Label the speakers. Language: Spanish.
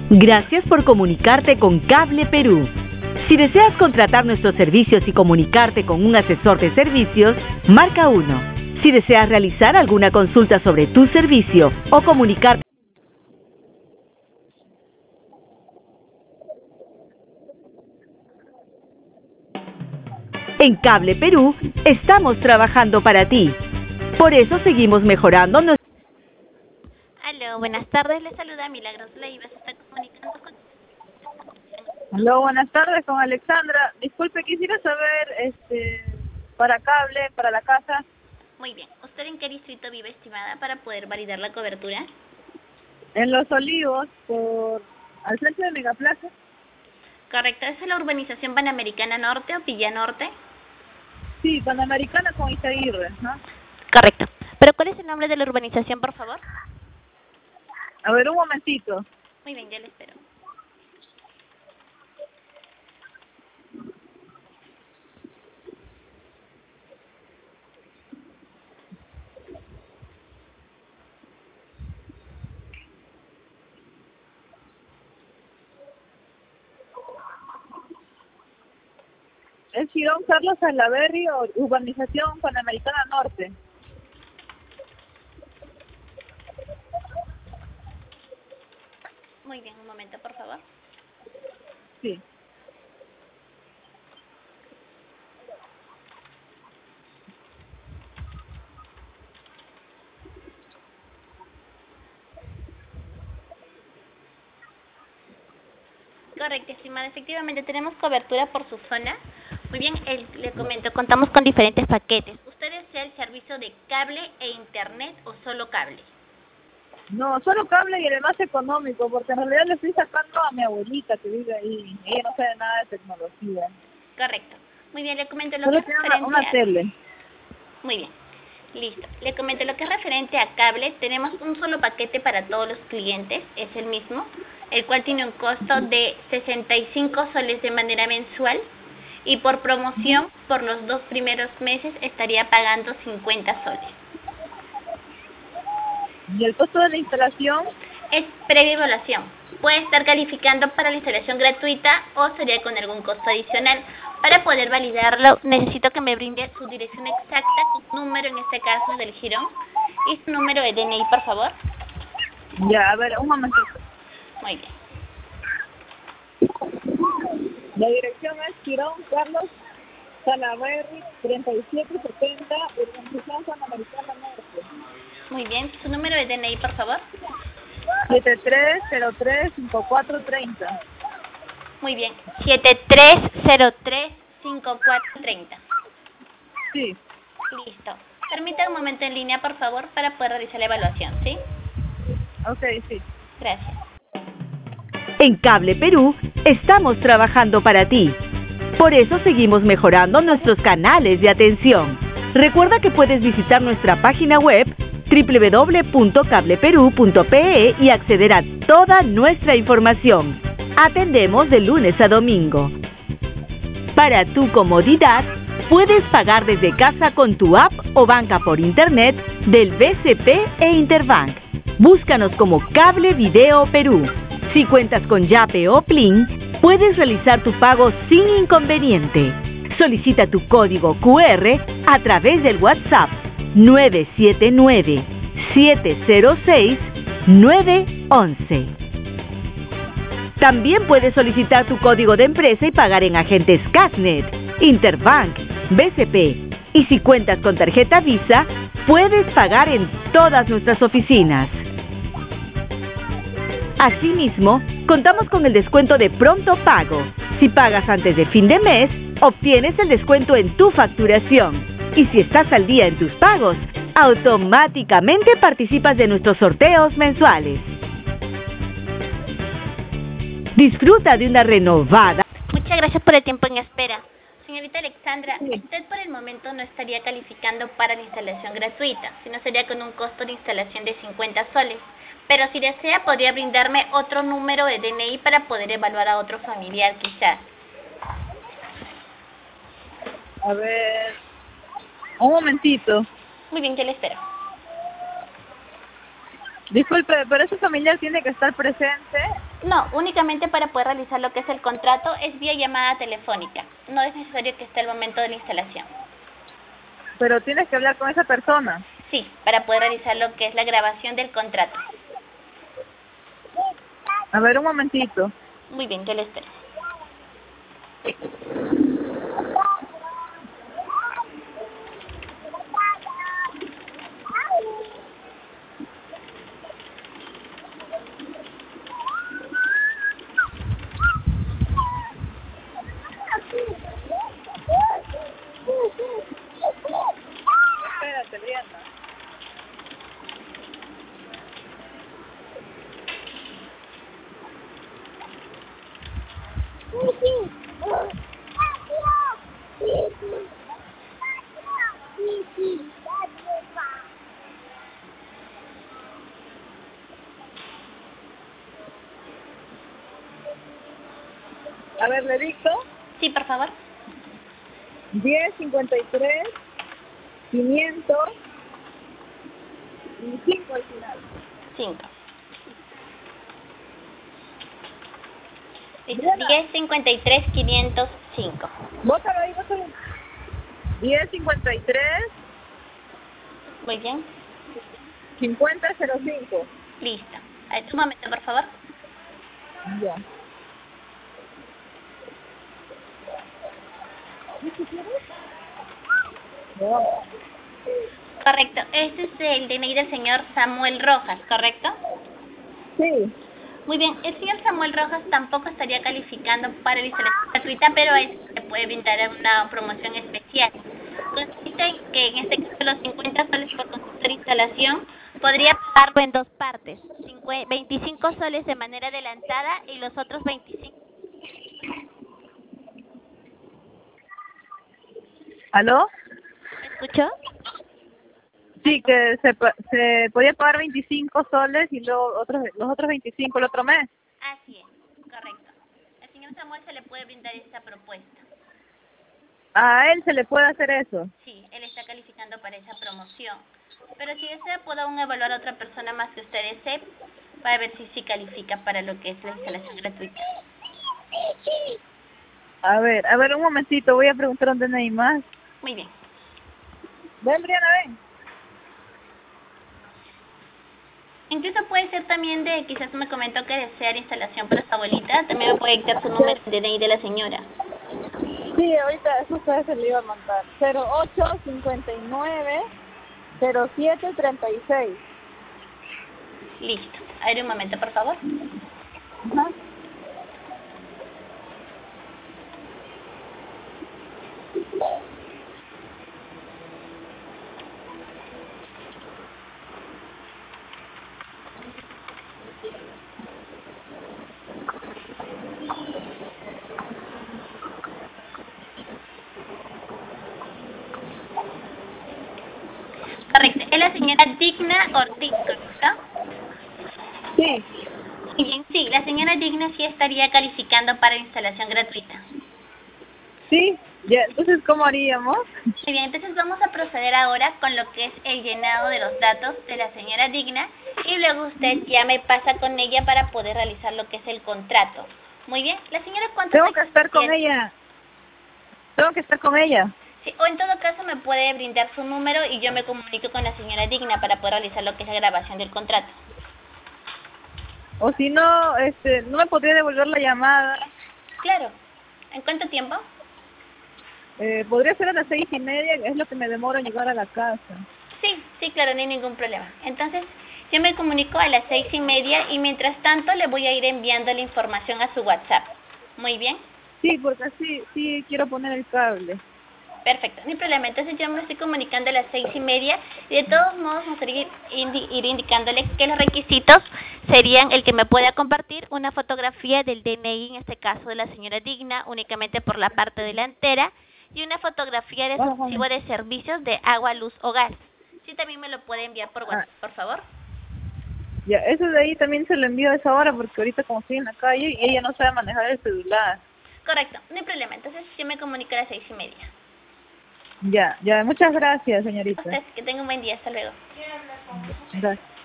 Speaker 1: Gracias por comunicarte con Cable Perú. Si deseas contratar nuestros servicios y comunicarte con un asesor de servicios, marca 1. Si deseas realizar alguna consulta sobre tu servicio o comunicarte en Cable Perú, estamos trabajando para ti. Por eso seguimos mejorando nuestro...
Speaker 2: Aló, buenas tardes, les saluda Milagros Leiva, se está comunicando con...
Speaker 3: Aló, buenas tardes con Alexandra. Disculpe, quisiera saber, para cable, para la casa.
Speaker 2: Muy bien, ¿usted en qué distrito vive, estimada, para poder validar la cobertura?
Speaker 3: En Los Olivos, al frente de Megaplaza.
Speaker 2: Correcto, ¿es en la urbanización Panamericana Norte o Villa Norte?
Speaker 3: Sí, Panamericana con Izaguirre, ¿no?
Speaker 2: Correcto, pero ¿cuál es el nombre de la urbanización, por favor?
Speaker 3: A ver, un momentito.
Speaker 2: Muy bien, ya le espero.
Speaker 3: Es Girón Carlos Salaverry, urbanización Panamericana Norte.
Speaker 2: Muy bien, un momento, por favor.
Speaker 3: Sí.
Speaker 2: Correcto, estimada, efectivamente tenemos cobertura por su zona. Muy bien, le comento, contamos con diferentes paquetes. ¿Usted desea el servicio de cable e internet o solo cable?
Speaker 3: No, solo cable y el más económico, porque en realidad le estoy sacando a mi abuelita que vive ahí. Ella no sabe nada de tecnología.
Speaker 2: Correcto. Muy bien, le comento lo
Speaker 3: Solo
Speaker 2: que es
Speaker 3: tiene
Speaker 2: referente
Speaker 3: una
Speaker 2: a...
Speaker 3: tele.
Speaker 2: Muy bien, listo. Le comento lo que es referente a cable. Tenemos un solo paquete para todos los clientes, es el mismo, el cual tiene un costo de 65 soles de manera mensual y por promoción, por los 2 primeros meses, estaría pagando 50 soles.
Speaker 3: ¿Y el costo de la instalación?
Speaker 2: Es previa evaluación. Puede estar calificando para la instalación gratuita o sería con algún costo adicional. Para poder validarlo, necesito que me brinde su dirección exacta, su número, en este caso, del jirón, y su número de DNI, por favor.
Speaker 3: Ya, a ver, un momentito.
Speaker 2: Muy bien.
Speaker 3: La dirección es Girón Carlos Salaverry, 3770, urbanización Panamericana Norte.
Speaker 2: Muy bien. Su número de DNI, por favor.
Speaker 3: 73035430.
Speaker 2: Muy bien. 73035430.
Speaker 3: Sí.
Speaker 2: Listo. Permítame un momento en línea, por favor, para poder realizar la evaluación, ¿sí?
Speaker 3: Ok, sí.
Speaker 2: Gracias.
Speaker 1: En Cable Perú, estamos trabajando para ti. Por eso seguimos mejorando nuestros canales de atención. Recuerda que puedes visitar nuestra página web www.cableperú.pe y acceder a toda nuestra información. Atendemos de lunes a domingo. Para tu comodidad, puedes pagar desde casa con tu app o banca por internet del BCP e Interbank. Búscanos como Cable Video Perú. Si cuentas con Yape o Plin, puedes realizar tu pago sin inconveniente. Solicita tu código QR a través del WhatsApp 979-706-911. También puedes solicitar tu código de empresa y pagar en agentes Casnet, Interbank, BCP. Y si cuentas con tarjeta Visa, puedes pagar en todas nuestras oficinas. Asimismo, contamos con el descuento de pronto pago. Si pagas antes de fin de mes, obtienes el descuento en tu facturación. Y si estás al día en tus pagos, automáticamente participas de nuestros sorteos mensuales. Disfruta de una renovada.
Speaker 2: Muchas gracias por el tiempo en espera. Señorita Alexandra, usted por el momento no estaría calificando para la instalación gratuita, sino sería con un costo de instalación de 50 soles. Pero si desea, podría brindarme otro número de DNI para poder evaluar a otro familiar, quizás.
Speaker 3: A ver, un momentito.
Speaker 2: Muy bien, yo le espero.
Speaker 3: Disculpe, pero ese familiar tiene que estar presente
Speaker 2: No, únicamente para poder realizar lo que es el contrato es vía llamada telefónica. No es necesario que esté al momento de la instalación.
Speaker 3: Pero tienes que hablar con esa persona.
Speaker 2: Sí, para poder realizar lo que es la grabación del contrato.
Speaker 3: A ver, un momentito.
Speaker 2: Muy bien, yo le espero.
Speaker 3: Espérate, Brianda. A ver, le dicto.
Speaker 2: Sí, por favor.
Speaker 3: 1053 500 y 5 al final.
Speaker 2: 5.
Speaker 3: Brianda.
Speaker 2: 1053-505.
Speaker 3: Bótalo ahí, bótalo. 1053
Speaker 2: Muy bien.
Speaker 3: 5005.
Speaker 2: Listo. A ver, un momento, por favor.
Speaker 3: Ya.
Speaker 2: Correcto. Este es el DNI del señor Samuel Rojas, ¿correcto?
Speaker 3: Sí.
Speaker 2: Muy bien. El señor Samuel Rojas tampoco estaría calificando para la instalación gratuita, pero a él se puede brindar una promoción especial. Consiste en que en este caso los 50 soles por concepto de instalación podría pagarlo en dos partes. 25 soles de manera adelantada y los otros 25.
Speaker 3: ¿Aló?
Speaker 2: ¿Me escuchó?
Speaker 3: Sí, que se podía pagar 25 soles y luego los otros 25 el otro mes.
Speaker 2: Así es, correcto. Al señor Samuel se le puede brindar esta propuesta.
Speaker 3: A él se le puede hacer eso.
Speaker 2: Sí, él está calificando para esa promoción. Pero si desea, puedo aún evaluar a otra persona más que usted desee para ver si sí califica para lo que es la instalación gratuita.
Speaker 3: A ver, un momentito, voy a preguntar dónde hay más.
Speaker 2: Muy bien.
Speaker 3: Ven, Briana, ven.
Speaker 2: Incluso puede ser también de, quizás me comentó que desea la instalación para su abuelita, también me puede dictar su número de DNI de la señora.
Speaker 3: Sí, ahorita eso ustedes se le iba a mandar. 0859 0736.
Speaker 2: Listo. A ver un momento, por favor.
Speaker 3: Ajá.
Speaker 2: Correcto. Es la señora Digna Ortiz, ¿correcto?
Speaker 3: Sí.
Speaker 2: Muy bien, sí, la señora Digna sí estaría calificando para instalación gratuita.
Speaker 3: Sí, ya, entonces, ¿cómo haríamos?
Speaker 2: Muy bien, entonces vamos a proceder ahora con lo que es el llenado de los datos de la señora Digna y luego usted ya me pasa con ella para poder realizar lo que es el contrato. Muy bien, la señora ¿cuántos
Speaker 3: Tengo que
Speaker 2: años
Speaker 3: estar con
Speaker 2: tiene?
Speaker 3: ella. Tengo que estar con ella.
Speaker 2: Sí, o en todo caso me puede brindar su número y yo me comunico con la señora Digna para poder realizar lo que es la grabación del contrato.
Speaker 3: O si no, no me podría devolver la llamada.
Speaker 2: Claro. ¿En cuánto tiempo?
Speaker 3: Podría ser a las 6:30, es lo que me demoro en llegar a la casa.
Speaker 2: Sí, sí, claro, no hay ningún problema. Entonces, yo me comunico a las 6:30 y mientras tanto le voy a ir enviando la información a su WhatsApp. Muy bien.
Speaker 3: Sí, porque sí quiero poner el cable.
Speaker 2: Perfecto, no hay problema. Entonces yo me estoy comunicando a las 6:30 y de todos modos me gustaría ir indicándole que los requisitos serían el que me pueda compartir una fotografía del DNI, en este caso de la señora Digna, únicamente por la parte delantera, y una fotografía de su recibo de servicios de agua, luz o gas. Sí, también me lo puede enviar por WhatsApp, por favor.
Speaker 3: Ya, eso de ahí también se lo envío a esa hora porque ahorita como estoy en la calle y ella no sabe manejar el celular.
Speaker 2: Correcto, no hay problema. Entonces yo me comunico a las 6:30.
Speaker 3: Ya, muchas gracias, señorita.
Speaker 2: Ustedes, que tengan un buen día. Hasta luego.
Speaker 3: Gracias.